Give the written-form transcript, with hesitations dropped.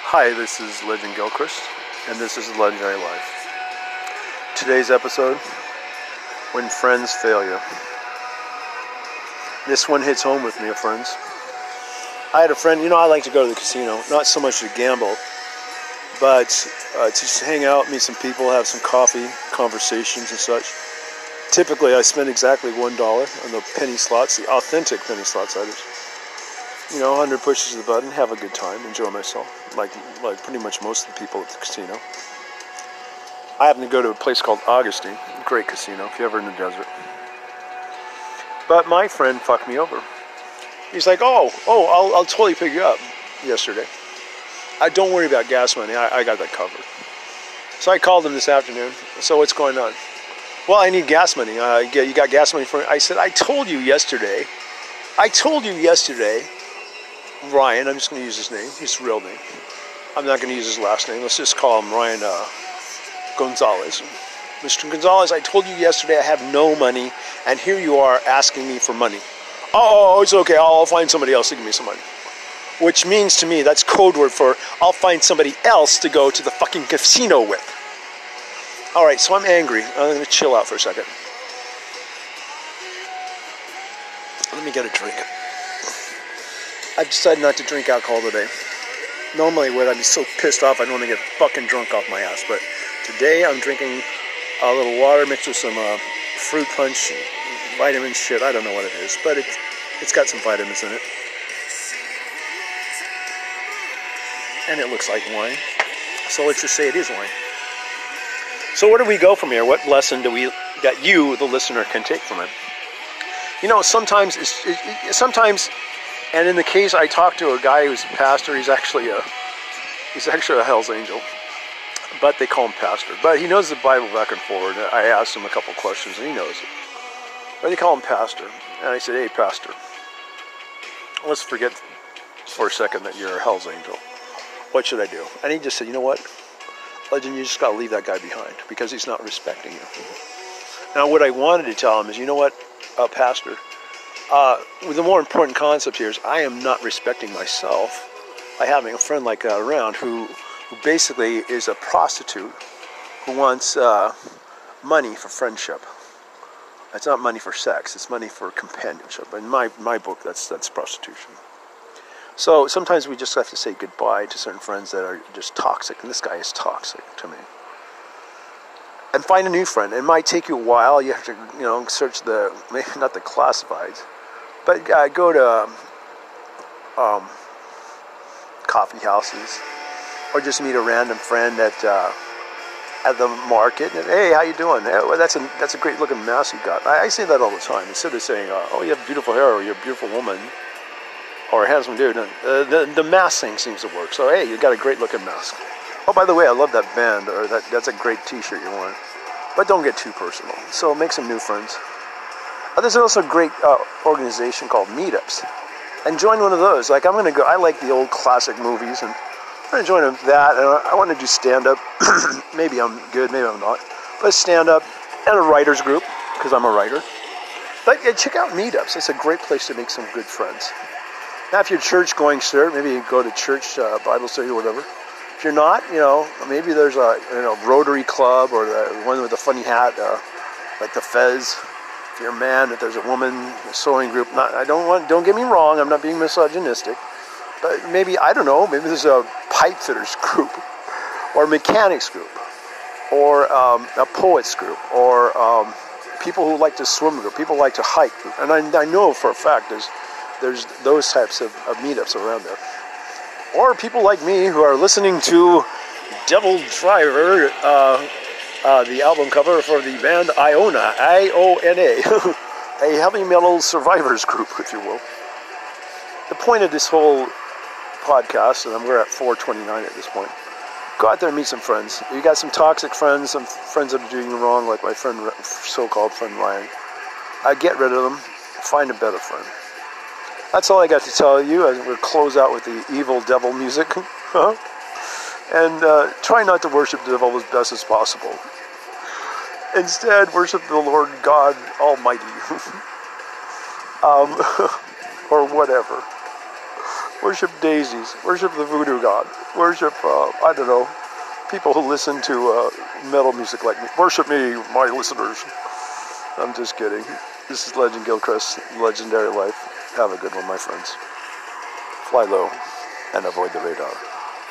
Hi, this is Legend Gilchrist, and this is Legendary Life. Today's episode, When Friends Fail You. This one hits home with me, friends. I had a friend, I like to go to the casino, not so much to gamble, but to just hang out, meet some people, have some coffee, conversations and such. Typically, I spend exactly $1 on the penny slots, the authentic penny slots, that is. 100 pushes of the button, have a good time, enjoy myself, like pretty much most of the people at the casino. I happen to go to a place called Augustine, great casino, if you're ever in the desert. But my friend fucked me over. He's like, I'll totally pick you up yesterday. Don't worry about gas money, I got that covered. So I called him this afternoon, so what's going on? Well, I need gas money. You got gas money for me? I said, I told you yesterday, Ryan, I'm just going to use his name, his real name. I'm not going to use his last name. Let's just call him Ryan Gonzalez. Mr. Gonzalez, I told you yesterday I have no money, and here you are asking me for money. Oh, it's okay. I'll find somebody else to give me some money. Which means to me, that's code word for I'll find somebody else to go to the fucking casino with. All right, so I'm angry. I'm going to chill out for a second. Let me get a drink. I've decided not to drink alcohol today. Normally I'd be so pissed off I don't want to get fucking drunk off my ass. But today I'm drinking a little water mixed with some fruit punch, vitamin shit. I don't know what it is, but it's got some vitamins in it. And it looks like wine. So let's just say it is wine. So where do we go from here? What lesson that you, the listener, can take from it? Sometimes and in the case, I talked to a guy who's a pastor. He's actually a Hell's Angel, but they call him pastor. But he knows the Bible back and forward. I asked him a couple questions, and he knows it. But they call him pastor, and I said, "Hey, pastor, let's forget for a second that you're a Hell's Angel. What should I do?" And he just said, "You know what, Legend, you just got to leave that guy behind because he's not respecting you." Now, what I wanted to tell him is, you know what, pastor. The more important concept here is I am not respecting myself by having a friend like that around who basically is a prostitute who wants money for friendship. It's not money for sex, it's money for companionship. In my book, that's prostitution. So sometimes we just have to say goodbye to certain friends that are just toxic, and this guy is toxic to me. And find a new friend. It might take you a while. You have to, search maybe not the classifieds, but go to coffee houses, or just meet a random friend at the market. And, hey, how you doing? Hey, well, that's a great looking mask you got. I say that all the time. Instead of saying, oh, you have beautiful hair, or you're a beautiful woman, or a handsome dude, the mask thing seems to work. So, hey, you got a great looking mask. Oh, by the way, I love that band, or that's a great t-shirt you're wearing. But don't get too personal. So make some new friends. There's also a great organization called Meetups. And join one of those. Like, I like the old classic movies, and I'm going to join that, and I want to do stand-up. Maybe I'm good, maybe I'm not. But stand-up, and a writer's group, because I'm a writer. But yeah, check out Meetups. It's a great place to make some good friends. Now, if you're church-going, sir, maybe you go to church, Bible study, or whatever. If you're not, maybe there's a Rotary Club, or the one with the funny hat, like the Fez. If you're a man, if there's a woman sewing group, don't get me wrong, I'm not being misogynistic, but maybe there's a pipe fitters group, or a mechanics group, or a poets group, or people who like to swim group, people who like to hike group. And I know for a fact there's those types of meetups around there. Or people like me who are listening to Devil Driver, the album cover for the band Iona, I-O-N-A, a heavy metal survivors group, if you will. The point of this whole podcast, and we're at 4:29 at this point, go out there and meet some friends. You got some toxic friends, some friends that are doing you wrong, like my friend, so-called friend Ryan. Get rid of them, find a better friend. That's all I got to tell you. I'm going to close out with the evil devil music. And try not to worship the devil as best as possible. Instead, worship the Lord God Almighty. Or whatever. Worship daisies. Worship the voodoo god. Worship, I don't know, people who listen to metal music like me. Worship me, my listeners. I'm just kidding. This is Legend Gilchrist, Legendary Life. Have a good one, my friends. Fly low and avoid the radar.